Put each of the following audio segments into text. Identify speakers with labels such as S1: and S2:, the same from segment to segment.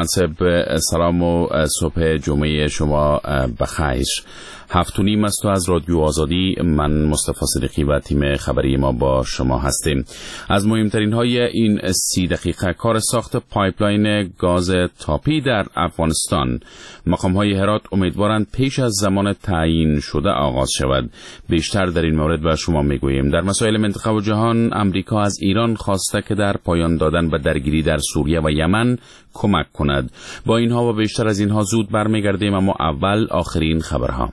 S1: منصب، سلام و صبح جمعه شما بخیر. 7:30 است و از رادیو آزادی من مصطفی صدیقی و تیم خبری ما با شما هستیم. از مهمترین های این 30 دقیقه کار ساخت پایپلاین گاز تاپی در افغانستان. مقام های هرات امیدوارند پیش از زمان تعیین شده آغاز شود. بیشتر در این مورد با شما میگوییم. در مسائل منطقه و جهان، امریکا از ایران خواسته که در پایان دادن و درگیری در سوریه و یمن کمک کند. با اینها و بیشتر از اینها زود برمیگردیم، اما اول آخرین خبرها.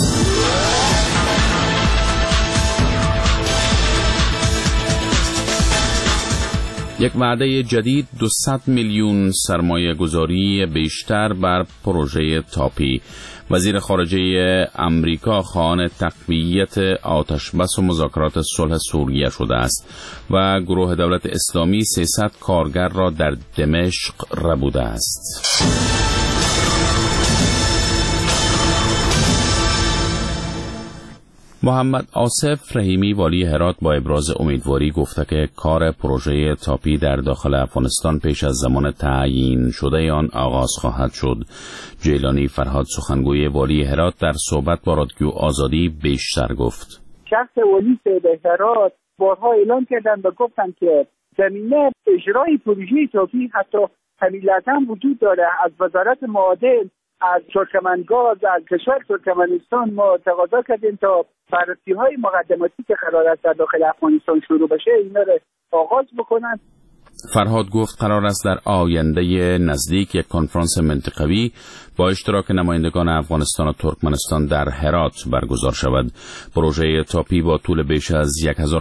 S1: یک وعده جدید 200 میلیون سرمایه گذاری بیشتر بر پروژه تاپی. وزیر خارجه امریکا خواهان تقویت آتشبس و مذاکرات صلح سوریه شده است و گروه دولت اسلامی 300 کارگر را در دمشق ربوده است. محمد آصف رحیمی والی هرات با ابراز امیدواری گفته که کار پروژه تاپی در داخل افغانستان پیش از زمان تعیین شده آن آغاز خواهد شد. جیلانی فرهاد سخنگوی والی هرات در صحبت با رادیو آزادی بیشتر گفت.
S2: شخص والی هرات بارها اعلام کردند و گفتند که زمینه اجرای پروژه تاپی حتی حمیلتا وجود داره. از وزارت معادن، از ترکمنگاز، از کشور ترکمنستان ما تقاضا کردیم تا بررسی‌های مقدماتی که قرار است در داخل افغانستان شروع بشه اینا رو آغاز بکنن.
S1: فرهاد گفت قرار است در آینده نزدیک یک کنفرانس منطقوی با اشتراک نمایندگان افغانستان و ترکمنستان در هرات برگزار شود. پروژه تاپی با طول بیش از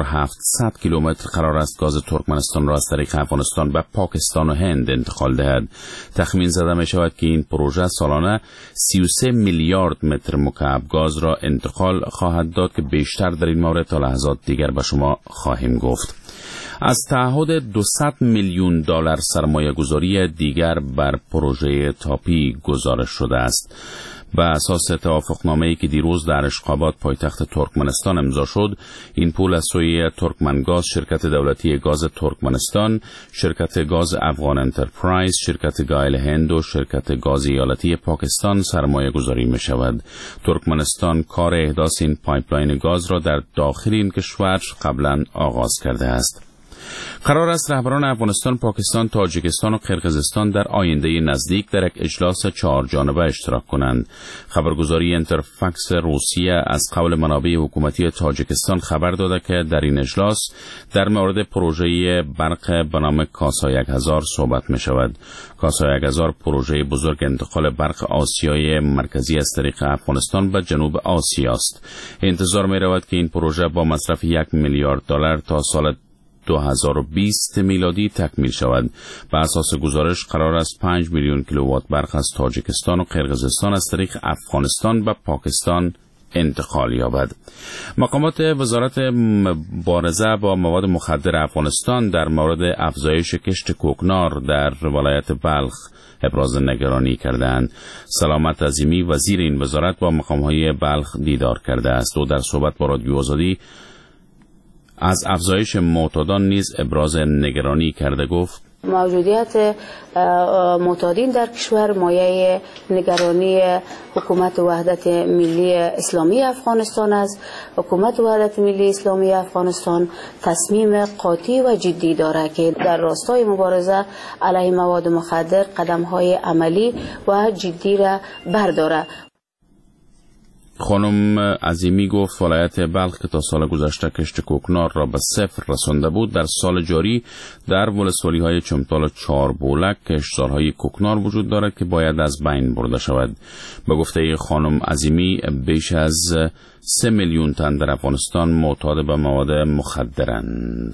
S1: 1700 کیلومتر قرار است گاز ترکمنستان را از طریق افغانستان به پاکستان و هند انتقال دهد. تخمین زده می شود که این پروژه سالانه 33 میلیارد متر مکعب گاز را انتقال خواهد داد که بیشتر در این مورد تا لحظات دیگر به شما خواهیم گفت. از تعهد 200 میلیون دلار سرمایه گذاری دیگر بر پروژه تاپی گزارش شده است. بر اساس توافقنامه‌ای که دیروز در اشقاباد پایتخت ترکمنستان امضا شد، این پول از سوی ترکمنگاز، شرکت دولتی گاز ترکمنستان، شرکت گاز افغان انترپرایز، شرکت گایل هند و شرکت گاز ایالتی پاکستان سرمایه گذاری می شود. ترکمنستان کار احداث این پایپلاین گاز را در داخل این کشور قبلا آغاز کرده است. قرار است رهبران افغانستان، پاکستان، تاجیکستان و قرقیزستان در آینده نزدیک در یک اجلاس 4 جانبه اشتراک کنند. خبرگزاری انترفکس روسیه از قول منابع حکومتی تاجیکستان خبر داده که در این اجلاس در مورد پروژه برق به نام کاسا 1000 صحبت می شود. کاسا 1000 پروژه بزرگ انتقال برق آسیای مرکزی از طریق افغانستان به جنوب آسیا است. انتظار می رود که این پروژه با مصرف 1 میلیارد دلار تا سال 2020 میلادی تکمیل شود. به اساس گزارش قرار است 5 میلیون کیلووات برق از تاجیکستان و قرقیزستان از طریق افغانستان به پاکستان انتقال یابد. مقامات وزارت مبارزه با مواد مخدر افغانستان در مورد افزایش کشت کوکنار در ولایت بلخ ابراز نگرانی کردند. سلامت عظیمی وزیر این وزارت با مقامهای بلخ دیدار کرده است و در صحبت با رادیو آزادی از افزایش معتادان نیز ابراز نگرانی کرده. گفت
S3: موجودیت معتادین در کشور مایه نگرانی حکومت وحدت ملی اسلامی افغانستان است. حکومت وحدت ملی اسلامی افغانستان تصمیم قاطع و جدی دارد که در راستای مبارزه علیه مواد مخدر قدم‌های عملی و جدی را بردارد.
S1: خانم عظیمی گفت ولایت بلخ که تا سال گذشته کشت کوکنار را به صفر رسانده بود، در سال جاری در ولسوالی‌های چمتال و چاربولک کشتزارهای کوکنار وجود دارد که باید از بین برده شود. به گفته خانم عظیمی بیش از 3 میلیون تن در افغانستان معتاد به مواد مخدرند.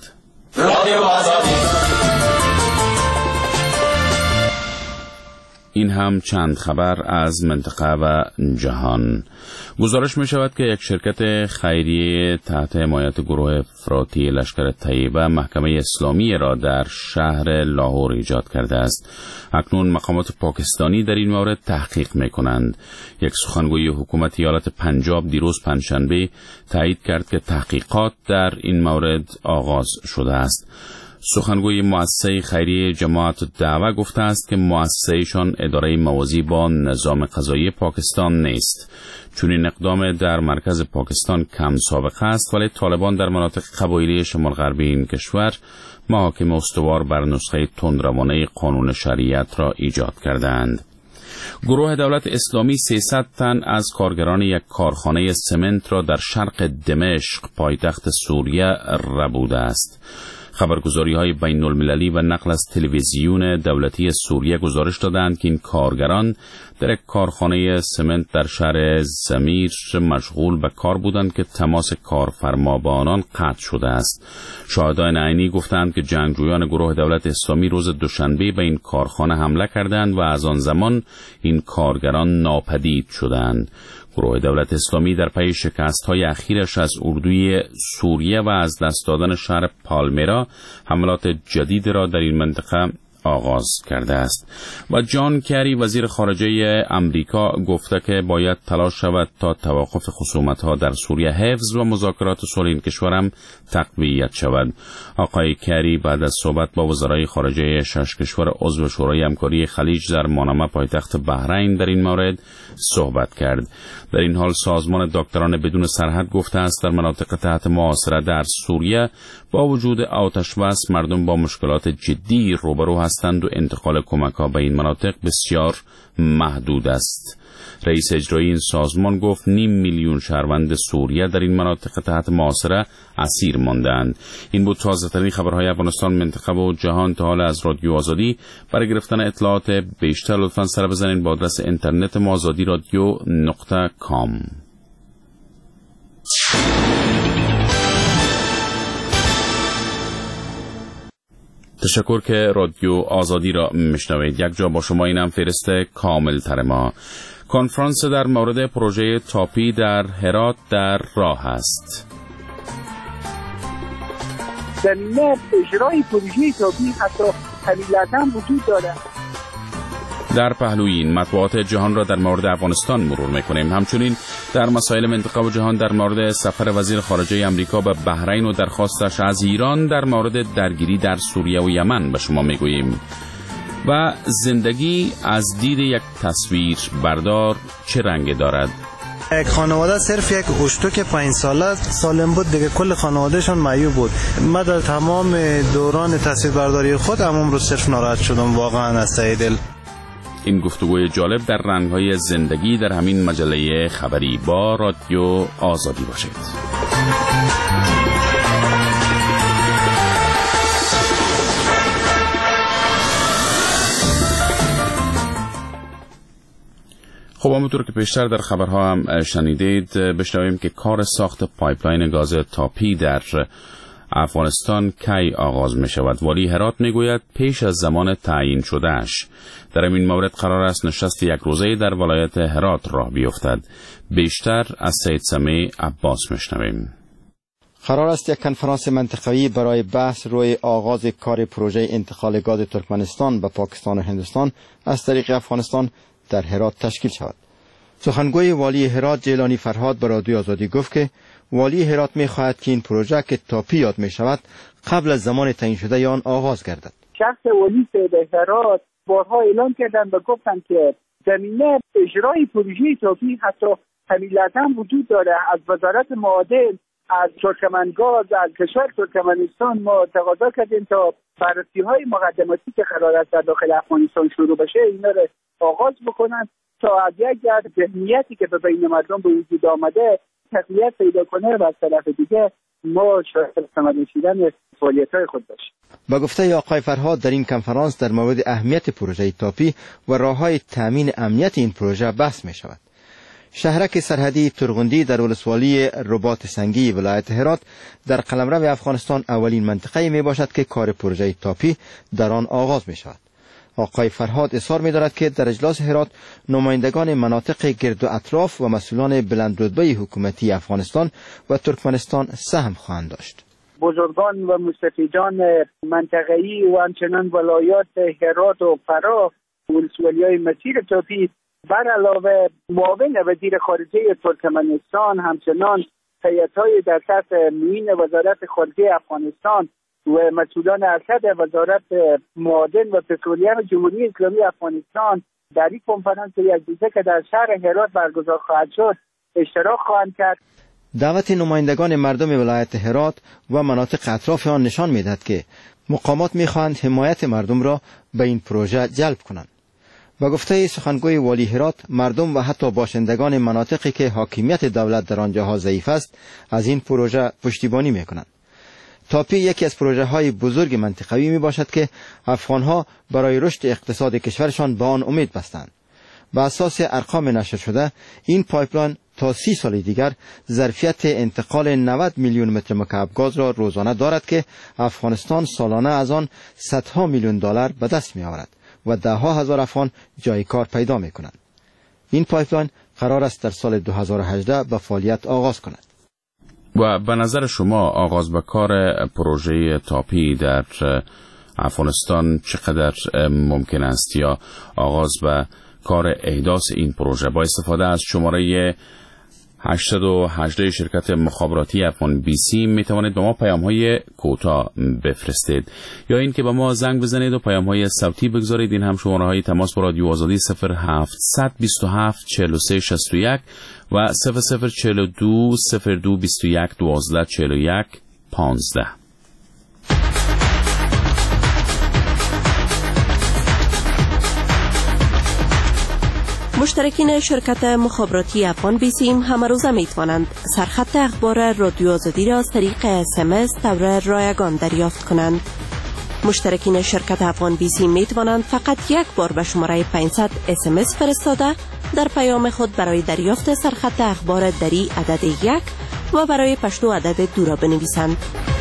S1: این هم چند خبر از منطقه و جهان. گزارش می شود که یک شرکت خیریه تحت حمایت گروه افراطی لشکر طیبه محکمه اسلامی را در شهر لاهور ایجاد کرده است. اکنون مقامات پاکستانی در این مورد تحقیق می کنند. یک سخنگوی حکومت ایالت پنجاب دیروز پنجشنبه تایید کرد که تحقیقات در این مورد آغاز شده است. سخنگوی مؤسسه خیریه جماعت الدعوه گفته است که مؤسسه‌شان اداره موازی با نظام قضایی پاکستان نیست. چون این اقدام در مرکز پاکستان کم سابقه است، ولی طالبان در مناطق قبایلی شمال غربی این کشور محاکم استوار بر نسخه تندروانه قانون شریعت را ایجاد کردند. گروه دولت اسلامی 300 تن از کارگران یک کارخانه سمنت را در شرق دمشق پایتخت سوریه ربوده است. خبرگزاری‌های بین‌المللی و نقل از تلویزیون دولتی سوریه گزارش دادند که این کارگران در یک کارخانه سمنت در شهر زمیر مشغول به کار بودند که تماس کارفرما با آنان قطع شده است. شاهدان عینی گفتند که جنگجویان گروه دولت اسلامی روز دوشنبه به این کارخانه حمله کردند و از آن زمان این کارگران ناپدید شدند. گروه دولت اسلامی در پی شکست‌های اخیرش از اردوی سوریه و از دست دادن شهر پالمیرا حملات جدید را در این منطقه آغاز کرده است. و جان کری وزیر خارجه امریکا گفته که باید تلاش شود تا توقف خصومت‌ها در سوریه حفظ و مذاکرات صلح این کشور هم تقویت شود. آقای کری بعد از صحبت با وزرای خارجه 6 کشور عضو شورای همکاری خلیج در مانامه پایتخت بحرین در این مورد صحبت کرد. در این حال سازمان دکتران بدون سرحد گفته است در مناطق تحت محاصره در سوریه با وجود آتش بس مردم با مشکلات جدی روبرو هستند و انتقال کمک‌ها به این مناطق بسیار محدود است. رئیس اجرایی این سازمان گفت 500,000 شهروند سوریه در این مناطق تحت محاصره اسیر ماندند. این بود تازه‌ترین خبرهای افغانستان، منطقه و جهان تا حال از رادیو آزادی. برای گرفتن اطلاعات بیشتر لطفاً سر بزنید با آدرس اینترنت ما azadi.radio.com. تشکر که رادیو آزادی را میشنوید. یک جا با شما اینم فهرست کامل تر ما. کنفرانس در مورد پروژه تاپی در هرات در راه است.
S2: زمینه اجرای پروژه تاپی حتی حمیلتا وجود دارد.
S1: در پهلوی این مطبوعات جهان را در مورد افغانستان مرور میکنیم. همچنین در مسائل منطقه و جهان در مورد سفر وزیر خارجه امریکا به بحرین و درخواستش از ایران در مورد درگیری در سوریه و یمن به شما میگوییم. و زندگی از دید یک تصویر بردار چه رنگ دارد؟
S4: یک خانواده صرف یک اشتوک 5 ساله سالم بود، دیگه کل خانوادهشون معیوب بود. من در تمام دوران تصویربرداری خود عموم رو صرف ناراحت شدم واقعا از ته دل.
S1: این گفتگوی جالب در رنگ‌های زندگی در همین مجله خبری با رادیو آزادی باشید. خب همونطور که پیشتر در خبرها هم شنیدید، بشنویم که کار ساخت پایپلاین گاز تاپی در افغانستان کی آغاز می شود. والی هرات می گوید پیش از زمان تعیین شدهش. در این مورد قرار است نشست یک روزه در ولایت هرات راه بیفتد. بیشتر از سید سمیع عباس میشنویم.
S5: قرار است یک کنفرانس منطقه‌ای برای بحث روی آغاز کار پروژه انتقال گاز ترکمنستان به پاکستان و هندوستان از طریق افغانستان در هرات تشکیل شود. سخنگوی والی هرات جیلانی فرهاد به رادیو آزادی گفت که والی هرات می‌خواهد که این پروژه که تاپی یاد می‌شود قبل از زمان تعیین شده آن آغاز گردد.
S2: شخص والی هرات بارها اعلام کردند و گفتند که زمینه اجرای پروژه تاپی حتی حمیلتا وجود دارد. از وزارت معادن، از ترکمنگاز، از کشور ترکمنستان ما تقاضا کردیم تا بررسی‌های مقدماتی که قرار است در داخل افغانستان شروع بشه اینا رو آغاز بکنن تا از یک جهت ذهنیتی که به بین مردم به وجود آمده تقویت پیدا کنه و از طرف دیگه ما شاید ثمر رسیدن فعالیت‌های خود باشیم.
S5: با گفته آقای فرهاد در این کنفرانس در مورد اهمیت پروژه تاپی و راه‌های تامین امنیت این پروژه بحث می‌شود. شهرک سرحدی ترغندی در ولسوالی رباط سنگی ولایت هرات در قلمرو افغانستان اولین منطقه می باشد که کار پروژه تاپی در آن آغاز می شود. آقای فرهاد اصرار می دارد که در اجلاس هرات نمایندگان مناطق گرد و اطراف و مسئولان بلندرتبه حکومتی افغانستان و ترکمنستان سهم خواهند داشت.
S2: بزرگان و مستفیدان منطقه‌ای و همچنان ولایات هرات و فراه ولسوالی‌های مسیر تاپی بر علاوه معاون وزیر خارجه ترکمنستان همچنان هیئت‌های در سطح معین وزارت خارجه افغانستان و مسئولان ارشد وزارت معادن و پترولیم جمهوری اسلامی افغانستان در این کنفرانس یک روزه که در شهر هرات برگزار خواهد شد اشتراک خواهند کرد.
S5: دعوت نمایندگان مردم ولایت هرات و مناطق اطراف آن نشان می‌دهد که مقامات می‌خواهند حمایت مردم را به این پروژه جلب کنند. با گفته سخنگوی والی هرات، مردم و حتی باشندگان مناطقی که حاکمیت دولت در آنجاها ضعیف است از این پروژه پشتیبانی می‌کنند. تاپی یکی از پروژه‌های بزرگ منطقوی میباشد که افغان‌ها برای رشد اقتصاد کشورشان به آن امید بستند. بر اساس ارقام نشر شده، این پایپلاین تا 30 سال دیگر ظرفیت انتقال 90 میلیون متر مکعب گاز را روزانه دارد که افغانستان سالانه از آن صدها میلیون دلار به دست می‌آورد و ده‌ها هزار افغان جای کار پیدا می‌کنند. این پایپلاین قرار است در سال 2018 به فعالیت آغاز کند.
S1: و به نظر شما آغاز به کار پروژه تاپی در افغانستان چقدر ممکن است، یا آغاز به کار احداث این پروژه با استفاده از شماره 818 شرکت مخابراتی افغان BC می توانید به ما پیام‌های کوتاه بفرستید، یا این که به ما زنگ بزنید و پیام‌های صوتی بگذارید. این هم شماره‌های تماس با رادیو آزادی 0727 43 61 و 0042 02 21 12 41 15.
S6: مشترکین شرکت مخابراتی افغان بیسیم همه روزه می توانند سرخط اخبار رادیو آزادی را از طریق SMS طور رایگان دریافت کنند. مشترکین شرکت افغان بیسیم می توانند فقط یک بار به شماره 500 SMS فرستاده در پیام خود برای دریافت سرخط اخبار دری عدد 1 و برای پشتو عدد 2 را بنویسند.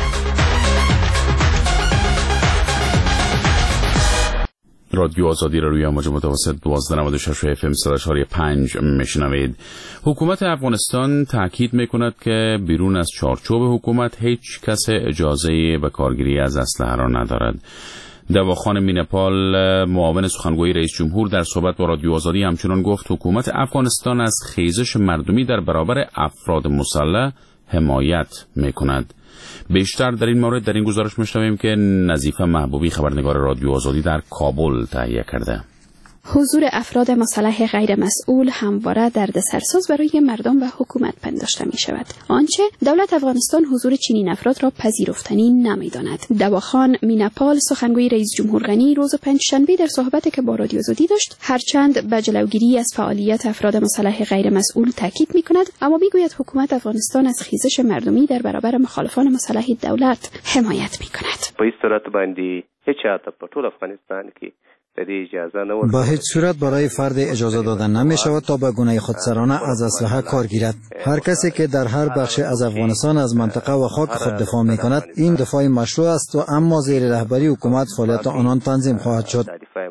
S1: رادیو آزادی را روی امواج متوسط 1296 FM 104.5 میشنوید. حکومت افغانستان تاکید میکند که بیرون از چارچوب حکومت هیچ کس اجازه به کارگیری از اسلحه را ندارد. دواخان مینپال، معاون سخنگوی رئیس جمهور، در صحبت با رادیو آزادی همچنان گفت حکومت افغانستان از خیزش مردمی در برابر افراد مسلح حمایت میکند. بیشتر در این مورد در این گزارش میشنویم که نظیفه محبوبی، خبرنگار رادیو آزادی، در کابل تهیه کرده.
S7: حضور افراد مسلح غیر مسئول همواره دردسرساز برای مردم و حکومت پنداشته می شود. آنچه دولت افغانستان حضور چنین افراد را پذیرفتنی نمی داند. دواخان مینپال، سخنگوی رئیس جمهور غنی، روز پنجشنبه در صحبتی که با رادیو آزادی داشت، هرچند به جلوگیری از فعالیت افراد مسلح غیر مسئول تاکید می کند، اما می گوید حکومت افغانستان از خیزش مردمی در برابر مخالفان مسلح دولت حمایت می کند.
S8: په هیڅ صورت باندې هیڅ چاته په ټول افغانستان کې
S9: با هیچ صورت برای فرد اجازه دادن نمی شود تا به گونه خودسرانه از اسلحه کار گیرد. هر کسی که در هر بخش از افغانستان از منطقه و خاک خود دفاع می کند، این دفاع مشروع است و اما زیر رهبری حکومت فعالیت آنان تنظیم خواهد شد.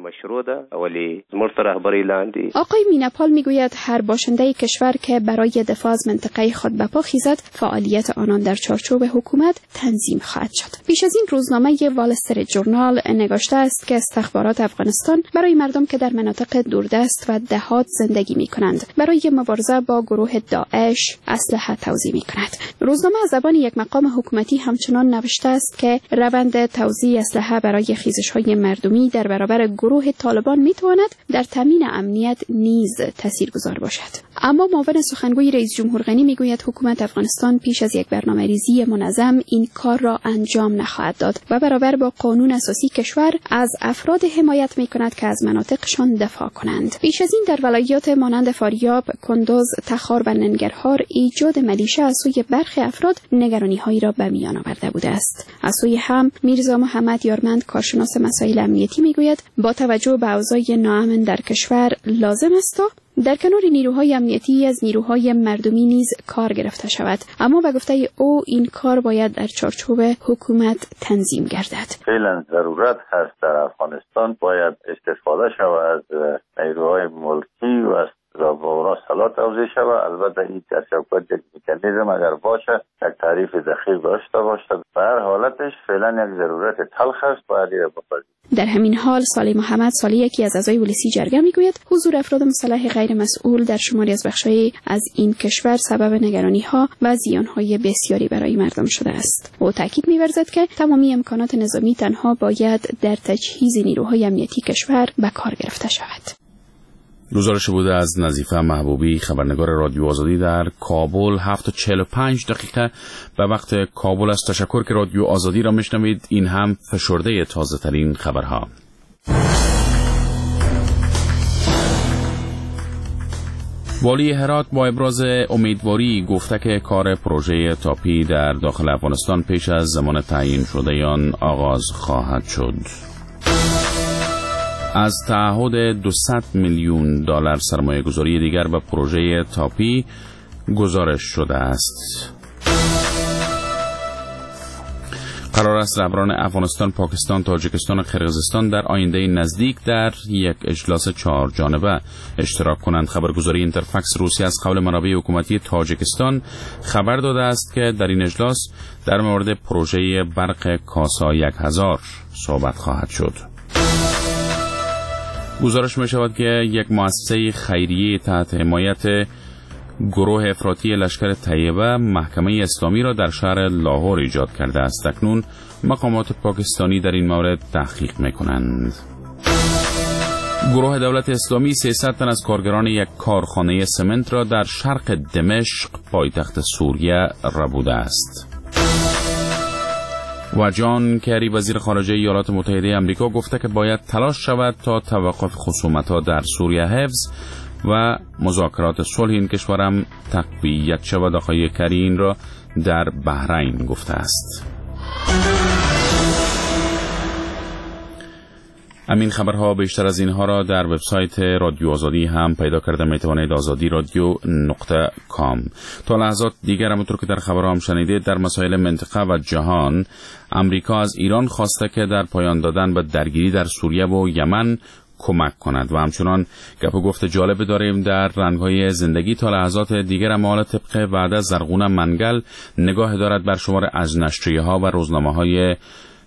S7: آقای مینپال می گوید هر باشنده کشور که برای دفاع از منطقه خود به پا خیزد، فعالیت آنان در چارچوب حکومت تنظیم خواهد شد. پیش از این روزنامه وال استریت جورنال نگاشته است که استخبارات افغانستان برای مردم که در مناطق دوردست و دهات زندگی می کنند برای مبارزه با گروه داعش اسلحه توزیع می کند. روزنامه از زبان یک مقام حکومتی همچنان نوشته است که روند توزیع اسلحه برای خیزش‌های مردمی در برابر گروه طالبان می تواند در تامین امنیت نیز تاثیرگذار باشد. اما معاون سخنگوی رئیس جمهور غنی می گوید حکومت افغانستان پیش از یک برنامه‌ریزی منظم این کار را انجام نخواهد داد و برابر با قانون اساسی کشور از افراد حمایت می کند که از مناطقشان دفاع کنند. پیش از این در ولایات مانند فاریاب، کندوز، تخار و ننگرهار ایجاد ملیشه از سوی برخی افراد نگرانی‌هایی را به میان آورده بوده است. از سوی هم میرزا محمد یارمند، کارشناس مسائل امنیتی، میگوید با توجه به اوضاع ناامن در کشور لازم است در کنار نیروهای امنیتی از نیروهای مردمی نیز کار گرفته شود، اما به گفته او این کار باید در چارچوب حکومت تنظیم گردد.
S10: فعلا ضرورت هست در افغانستان باید استفاده شود از نیروهای ملکی و را با اصطلاح توضیح شود. البته این تشکر یک مکانیزم اگر باشه یک تعریف دقیق داشته باشه، به هر حالتش فعلا یک ضرورت تلخ است باید بپذیریم.
S7: در همین حال صالح محمد صالح، یکی از اعضای ولسی جرگه، میگوید حضور افراد مسلح غیر مسئول در شماری از بخش‌های از این کشور سبب نگرانی‌ها و زیان‌های بسیاری برای مردم شده است. او تاکید می‌ورزد که تمامی امکانات نظامی تنها باید در تجهیز نیروهای امنیتی کشور به کار گرفته شود.
S1: گزارش بوده از نظیفه محبوبی، خبرنگار رادیو آزادی در کابل. 7:45 به وقت کابل است. تشکر که رادیو آزادی را میشنوید. این هم فشرده تازه ترین خبرها. والی هرات با ابراز امیدواری گفته که کار پروژه تاپی در داخل افغانستان پیش از زمان تعیین شده آن آغاز خواهد شد. از تعهد 200 میلیون دلار سرمایه گذاری دیگر به پروژه تاپی گزارش شده است. قرار است رهبران افغانستان، پاکستان، تاجیکستان و قرقیزستان در آینده نزدیک در یک اجلاس 4 جانبه اشتراک کنند. خبرگزاری اینترفکس روسی از قول منابع حکومتی تاجیکستان خبر داده است که در این اجلاس در مورد پروژه برق کاسا 1000 صحبت خواهد شد. گزارش می شود که یک مؤسسه خیریه تحت حمایت گروه افراطی لشکر طیبه محکمه اسلامی را در شهر لاهور ایجاد کرده است. اکنون مقامات پاکستانی در این مورد تحقیق می کنند. گروه دولت اسلامی 300 تن از کارگران یک کارخانه سمنت را در شرق دمشق پایتخت سوریه ربوده است. و جان کری وزیر خارجه ایالات متحده آمریکا گفته که باید تلاش شود تا توقف خصومت‌ها در سوریه حفظ و مذاکرات صلح این کشورم تقویت شود. آقای کری این را در بحرین گفته است. همین خبرها بیشتر از اینها را در وبسایت رادیو آزادی هم پیدا کرده میتوانید. azadi.radio.com. تا لحظات دیگر همونطور که در خبرها هم شنیدید در مسائل منطقه و جهان، امریکا از ایران خواسته که در پایان دادن به درگیری در سوریه و یمن کمک کند و همچنان گپ و گفت جالب داریم در رنگ‌های زندگی. تا لحظات دیگر هم طبق وعده زرغون منگل نگاه دارد بر شمار از نشریه‌ها و روزنامه‌های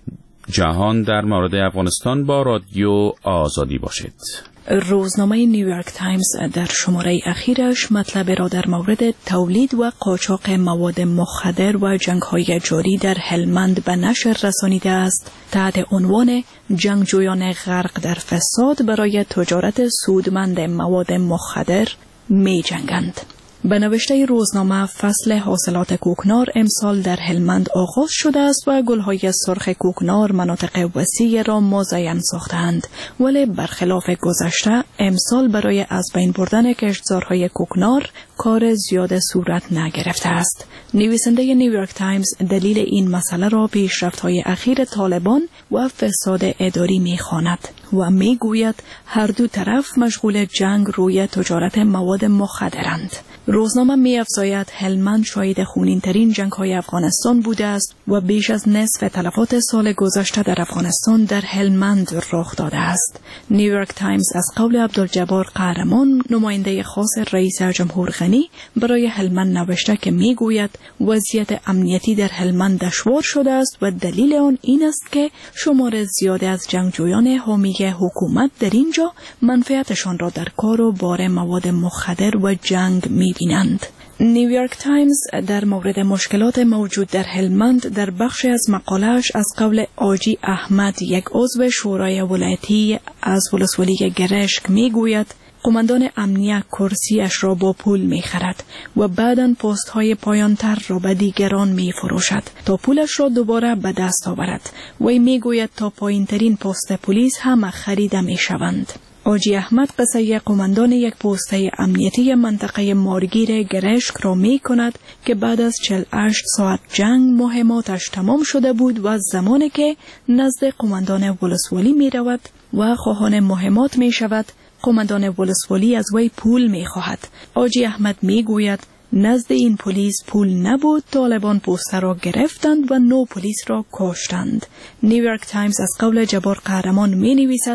S1: جهان در مورد افغانستان. با رادیو آزادی باشید.
S11: روزنامه نیویورک تایمز در شماره اخیرش مطلب را در مورد تولید و قاچاق مواد مخدر و جنگ‌های جاری در هلمند به نشر رسانیده است تحت عنوان جنگجویان غرق در فساد برای تجارت سودمند مواد مخدر می جنگند. به نوشته روزنامه، فصل حاصلات کوکنار امسال در هلمند آغاز شده است و گل‌های سرخ کوکنار مناطق وسیع را مزین ساختند، ولی برخلاف گذشته امسال برای از بین بردن کشتزارهای کوکنار کار زیاد صورت نگرفته است. نویسنده نیویورک تایمز دلیل این مسئله را پیشرفت‌های اخیر طالبان و فساد اداری می‌خواند و می‌گوید هر دو طرف مشغول جنگ روی تجارت مواد مخدرند. روزنامه می‌افزاید هلمند شاهد خونین‌ترین جنگ‌های افغانستان بوده است و بیش از نصف تلفات سال گذشته در افغانستان در هلمند رخ داده است. نیویورک تایمز از قول عبدالجبار قهرمان، نماینده خاص رئیس جمهور غنی برای هلمند نوشته که می‌گوید وضعیت امنیتی در هلمند دشوار شده است و دلیل آن این است که شمار زیادی از جنگجویان حامی حکومت در اینجا منفعتشان را در کار و بار مواد مخدر و جنگ می‌بینند. نیویورک تایمز در مورد مشکلات موجود در هلمند در بخشی از مقاله‌اش از قول آجی احمد، یک عضو شورای ولایتی از ولسوالی گرشک، میگوید قماندان امنیه کرسیش را با پول می‌خرد و بعداً پست‌های پایان‌تر را به دیگران می‌فروشد تا پولش را دوباره به دست آورد. وی میگوید تا پایین‌ترین پست پلیس هم خریده می‌شوند. آجی احمد قصه قماندان یک پسته امنیتی منطقه مارگیر گرشک را می کند که بعد از 48 ساعت جنگ مهماتش تمام شده بود و زمانی که نزد قماندان ولسوالی می رود و خواهان مهمات می شود، قماندان ولسوالی از وی پول می خواهد. آجی احمد می گوید نزد این پلیس پول نبود، طالبان پوسته را گرفتند و 9 پلیس را کشتند. نیویورک تایمز از قول جبار قهرمان می نویسد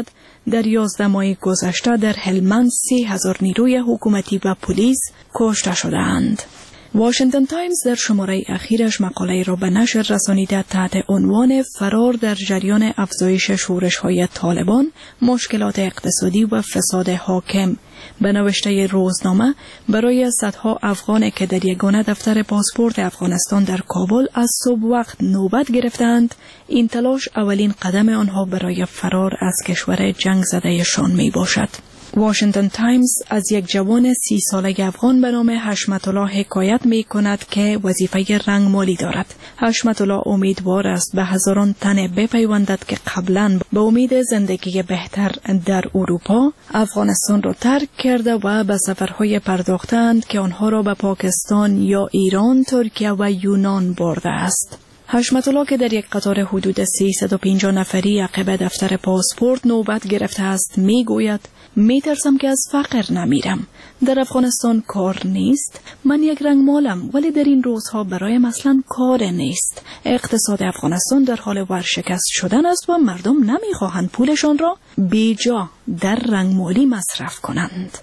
S11: در 11 ماه گذشته در هلمند 3000 نیروی حکومتی و پلیس کشته شدند. واشنگتن تایمز در شماره اخیرش مقاله را به نشر رسانیده تحت عنوان فرار در جریان افزایش شورش‌های طالبان، مشکلات اقتصادی و فساد حاکم به نوشته روزنامه برای صدها افغان که در یگانه دفتر پاسپورت افغانستان در کابل از صبح وقت نوبت گرفتند، این تلاش اولین قدم آنها برای فرار از کشور جنگ زدهشان می باشد. واشنگتن تایمز از یک جوان 30 ساله افغان به نام حشمت الله حکایت می کند که وظیفه رنگمالی دارد. حشمت الله امیدوار است به هزاران تن بپیوندد که قبلا به امید زندگی بهتر در اروپا افغانستان را ترک کرده و به سفرهای پرداختند که آنها را به پاکستان یا ایران، ترکیه و یونان برده است. حشمت الله که در یک قطار حدود 350 نفری عقب دفتر پاسپورت نوبت گرفته است می گوید میترسم که از فقر نمیرم. در افغانستان کار نیست. من یک رنگمالم ولی در این روزها برایم اصلا کار نیست. اقتصاد افغانستان در حال ورشکست شدن است و مردم نمیخواهند پولشان را بیجا در رنگمالی مصرف کنند.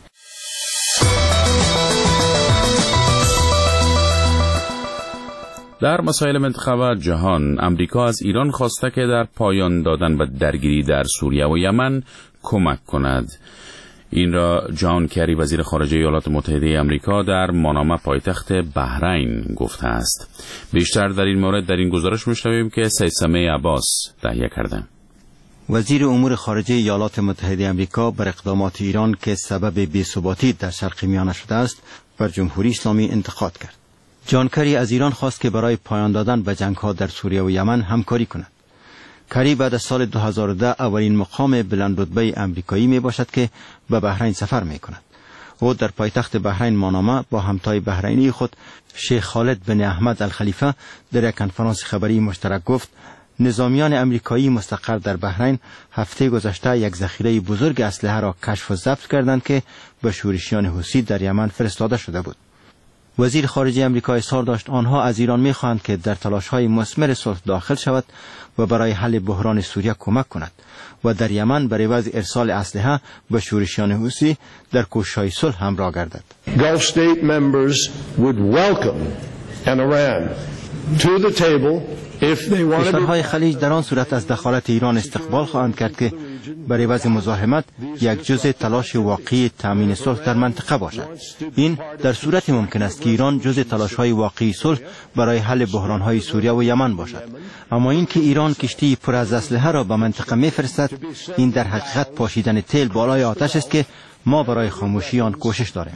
S1: در مسائل منطقه و جهان، امریکا از ایران خواسته که در پایان دادن به درگیری در سوریه و یمن کمک کند. این را جان کری وزیر خارجه ایالات متحده آمریکا در ماناما پایتخت بحرین گفته است. بیشتر در این مورد در این گزارش میشنویم که سید سمیع عباس تهیه کرده.
S5: وزیر امور خارجه ایالات متحده آمریکا بر اقدامات ایران که سبب بی‌ثباتی در شرق میانه شده است بر جمهوری اسلامی انتقاد کرد. جان کری از ایران خواست که برای پایان دادن به جنگ‌ها در سوریه و یمن همکاری کند. کری بعد از سال 2010 اولین مقام بلند رتبه آمریکایی می باشد که به بحرین سفر می کند. او در پایتخت بحرین ماناما با همتای بحرینی خود شیخ خالد بن احمد الخلیفه در یک کنفرانس خبری مشترک گفت نظامیان آمریکایی مستقر در بحرین هفته گذشته یک ذخیره بزرگ اسلحه را کشف و ضبط کردند که به شورشیان حوثی در یمن فرستاده شده بود. وزیر خارجه آمریکا اصرار داشت آنها از ایران می‌خواهند که در تلاش‌های مثمر صلح داخل شود و برای حل بحران سوریه کمک کند و در یمن برای عوض ارسال اسلحه به شورشیان حوثی در کوشش‌های صلح همراه گردد.
S12: Gulf state members would welcome Iran to the table if they want.
S5: کشورهای خلیج در آن صورت از دخالت ایران استقبال خواهند کرد که برای عوض مزاحمت یک جزء تلاش واقعی تامین صلح در منطقه باشد. این در صورت ممکن است که ایران جزء تلاش‌های واقعی صلح برای حل بحران‌های سوریه و یمن باشد. اما این که ایران کشتی پر از اسلحه را به منطقه می‌فرستد، این در حقیقت پاشیدن تیل بالای آتش است که ما برای خاموشی آن کوشش داریم.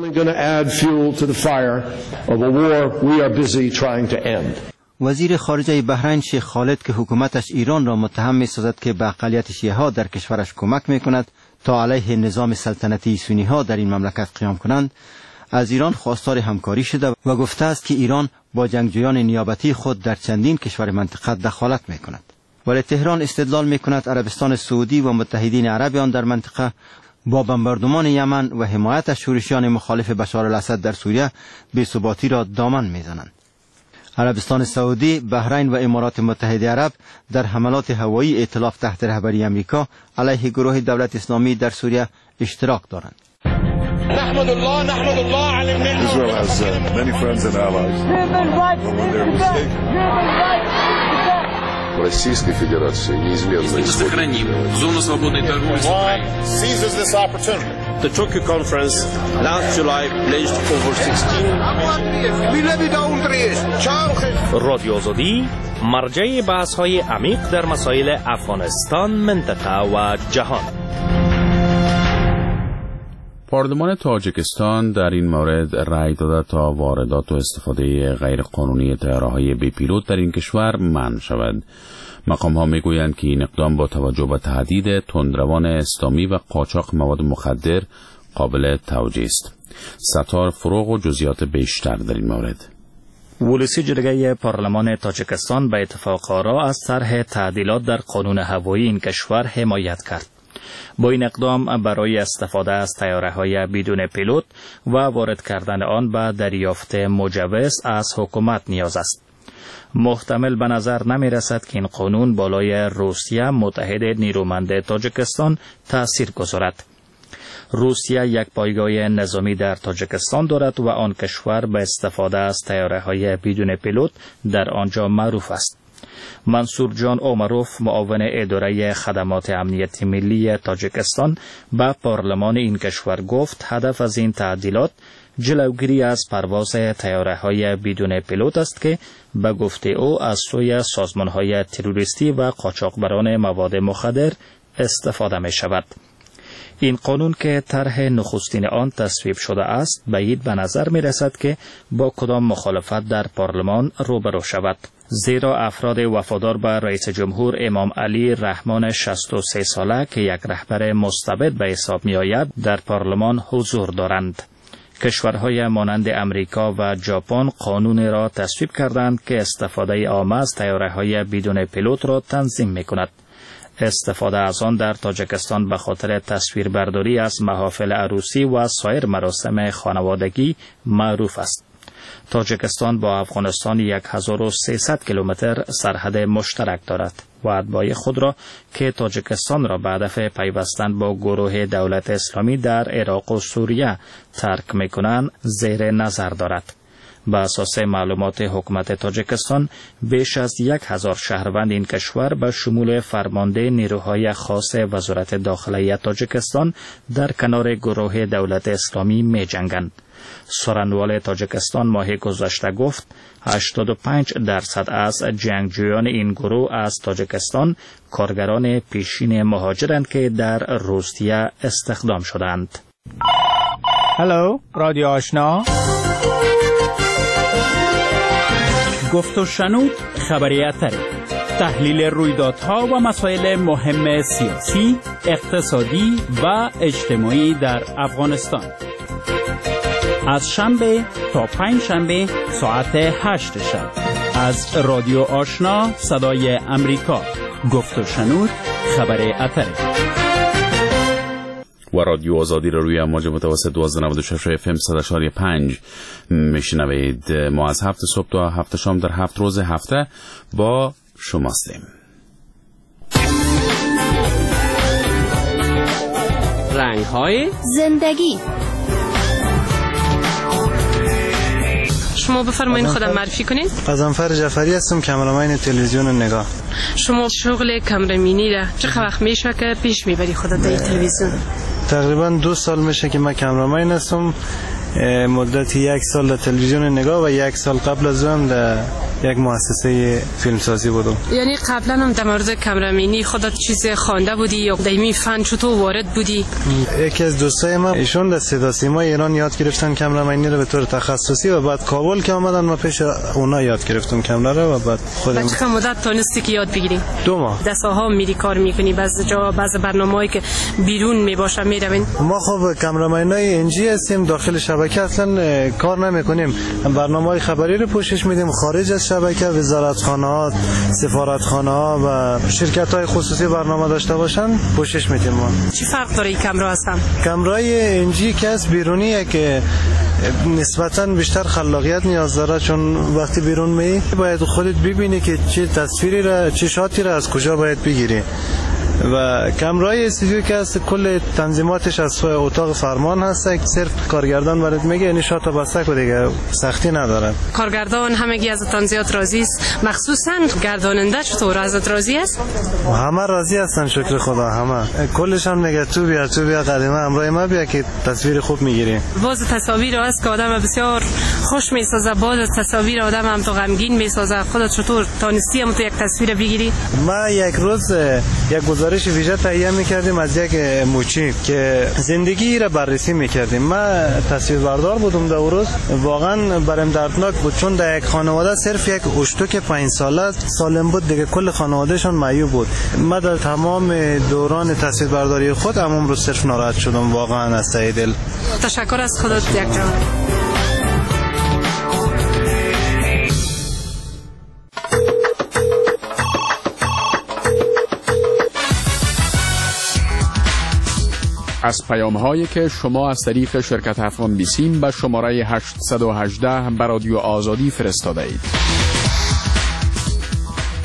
S5: وزیر خارجه بحرین شیخ خالد که حکومتش ایران را متهم می‌سازد که به اقلیت شیعه‌ها در کشورش کمک می‌کند تا علیه نظام سلطنتی سنی‌ها در این مملکت قیام کنند، از ایران خواستار همکاری شده و گفته است که ایران با جنگجویان نیابتی خود در چندین کشور منطقه دخالت می‌کند. ولی تهران استدلال می‌کند عربستان سعودی و متحدین عرب آن در منطقه با بمباردمان یمن و حمایت از شورشیان مخالف بشار الاسد در سوریه بی‌ثباتی را دامن می‌زنند. عربستان سعودی، بحرین و امارات متحده عرب در حملات هوایی ائتلاف تحت رهبری آمریکا علیه گروه دولت اسلامی در سوریه اشتراک دارند.
S12: نحمد الله علی
S13: Israel has many friends and allies. Российской Федерации неизменно
S14: сохраним зону свободной торговли с Украиной.
S12: Seizes this opportunity.
S15: The Tokyo conference last July pledged over 16
S16: رادیو آزادی مرجع بحث‌های عمیق در مسائل افغانستان، منطقه و جهان.
S1: پارلمان تاجیکستان در این مورد رأی داده تا واردات و استفاده غیرقانونی طیاره‌های بی پیلوت در این کشور منع شود. مقام‌ها می‌گویند که این اقدام با توجه به تهدید تندروان اسلامی و قاچاق مواد مخدر قابل توجیه است. ستار فروغ و جزئیات بیشتر در این مورد.
S17: ولسی جرگه پارلمان تاجیکستان به اتفاق آرا از طرح تعدیلات در قانون هوایی این کشور حمایت کرد. با این اقدام برای استفاده از طیاره‌های بدون پیلوت و وارد کردن آن به دریافت مجوز از حکومت نیاز است. محتمل به نظر نمی رسد که این قانون بالای روسیه متحد نیرومند تاجیکستان تأثیر گذارد. روسیه یک پایگاه نظامی در تاجیکستان دارد و آن کشور به استفاده از طیاره‌های بدون پیلوت در آنجا معروف است. منصور جان اومروف، معاون اداره خدمات امنیت ملی تاجیکستان، به پارلمان این کشور گفت هدف از این تعدیلات جلوگیری از پرواز طیاره‌های بدون پیلوت است که به گفته او از سوی سازمان‌های تروریستی و قاچاقبران مواد مخدر استفاده می شود. این قانون که طرح نخستین آن تصویب شده است، بعید به نظر می رسد که با کدام مخالفت در پارلمان روبرو شود، زیرا افراد وفادار به رئیس جمهور امام علی رحمان 63 ساله که یک رهبر مستبد به حساب می آید در پارلمان حضور دارند. کشورهای مانند امریکا و ژاپن قانونی را تصویب کردند که استفاده عام از طیاره‌های بدون پیلوت را تنظیم می کند. استفاده از آن در تاجیکستان به خاطر تصویربرداری از محافل عروسی و سایر مراسم خانوادگی معروف است. تاجیکستان با افغانستان 1300 کیلومتر سرحد مشترک دارد و اتباع خود را که تاجیکستان را به هدف پیوستن با گروه دولت اسلامی در عراق و سوریه ترک می‌کنند زیر نظر دارد. به اساس معلومات حکومت تاجیکستان، بیش از 1000 شهروند این کشور به شمول فرمانده نیروهای خاص وزارت داخلیه تاجیکستان در کنار گروه دولت اسلامی می جنگند. سخنگوی تاجیکستان ماه گذشته گفت 85% از جنگجویان این گروه از تاجیکستان کارگران پیشین مهاجرند که در روسیه استخدام شدند.
S18: هلو، رادیو آشنا. گفت و شنود خبری اتری، تحلیل رویدادها و مسائل مهم سیاسی، اقتصادی و اجتماعی در افغانستان، از شنبه تا پنجشنبه ساعت 8 شب از رادیو آشنا صدای امریکا. گفت و شنود خبری اتری
S1: و رادیو آزادی را روی امواج متوسط 1296 FM 100.5 میشنوید. ما از 7 صبح تا 7 شام در 7 روز هفته با شما هستیم.
S19: رنگ‌های زندگی. شما بفرمایید خودم معرفی کنید.
S4: غضنفر جعفری هستم، کامرامین تلویزیون نگاه.
S19: شما شغل کامرامینی را چه وقت میشه که پیش میبری خودت در تلویزیون؟
S4: تقریبا 2 سال میشه که من کامرامین هستم. مدت 1 سال در تلویزیون نگاه و 1 سال قبل از اون در یک مؤسسه فیلمسازی بودم.
S19: یعنی قبلا هم در مورد کامرامینی خودت چیز خوانده بودی یا در این فن چطور وارد بودی؟
S4: یکی از دوستای من ایشون در صدا سیما ایران یاد گرفتن کامرامینی رو به طور تخصصی و بعد کابل که اومدن ما پیش اونا یاد گرفتم کامرا رو و بعد خودم.
S19: چقدر مدت تونستی که یاد بگیری؟
S4: 2 ماه.
S19: در ساها میری کار میکنی، بعضی برنامه‌ای که بیرون میباشه میروین؟
S4: ما خب کامرامینای انجی هستیم، داخل شبکه اصلا کار نمیکنیم. برنامه‌های خبری رو پوشش میدیم، خارج از شبکه وزارتخانه‌ها، سفارتخانه‌ها و شرکت‌های خصوصی برنامه داشته باشن پوشش میدیم. ما
S19: چی فرق داره این کامرا هستن؟
S4: کامرای انجی که از بیرونیه که نسبتاً بیشتر خلاقیت نیاز داره، چون وقتی بیرون میی باید خودت ببینی که چه تصویری را، چه شاتی را از کجا باید بگیری. و کامرای استودیو که از کل تنظیماتش از سوی اتاق فرمان هست، صرف کارگردان برات میگه، یعنی شات بسته کو دیگه، سختی نداره.
S19: کارگردان همگی از تنظیمات راضی است، مخصوصا گرداننده چطور ازت راضی است؟
S4: همه راضی هستن شکر خدا، همه کلش هم میگه تو بیا قدیمه همراه ما بیا که تصویر خوب میگیری.
S19: باز تصاویر است که آدم بسیار خوش میسازه، باز تصاویر آدم هم تو غمگین میسازه. خودت چطور تونستی هم تو یک تصویر بگیری؟
S4: ما یک روز یک گزارش ویژه تهیه میکردیم از یک موچی که زندگی را بررسی میکردیم. من تصویربردار بودم در روز، واقعا برام دردناک بود، چون در یک خانواده صرف یک اشتک 5 ساله سالم بود، دیگه کل خانوادهشون معیوب بود. من در تمام دوران تصویربرداری خود عموم رو صرف ناراحت شدم، واقعا از ته دل.
S19: تشکر از خودت یک جان.
S20: از پیام‌هایی که شما از طریق شرکت افغان بیسیم به شماره 818 به رادیو آزادی فرستاده اید.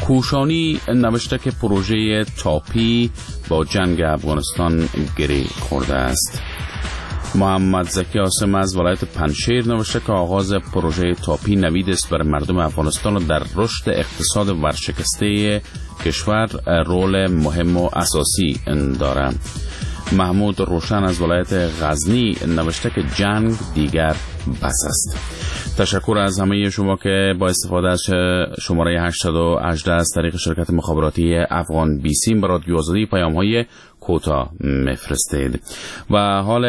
S1: کوشانی نوشته که پروژه تاپی با جنگ افغانستان گره خورده است. محمد زکی عاصم از ولایت پنجشیر نوشته که آغاز پروژه تاپی نوید است بر مردم افغانستان و در رشد اقتصاد ورشکسته کشور رول مهم و اساسی دارد. محمود روشن از ولایت غزنی نوشته که جنگ دیگر بس است. تشکر از همه شما که با استفاده از شماره 818 از طریق شرکت مخابراتی افغان بیسیم برای رادیو آزادی پیام‌های کوتاه میفرستید و حال